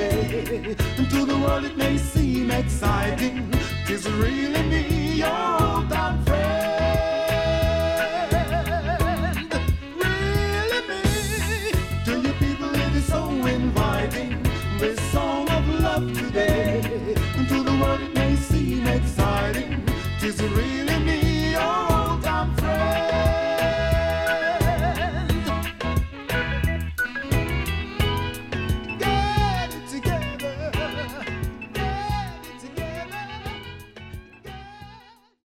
today. And to the world it may seem exciting, 'tis really me, your old time friend. Really me. To you people it is so inviting, this song of love today. And to the world it may seem exciting, 'tis really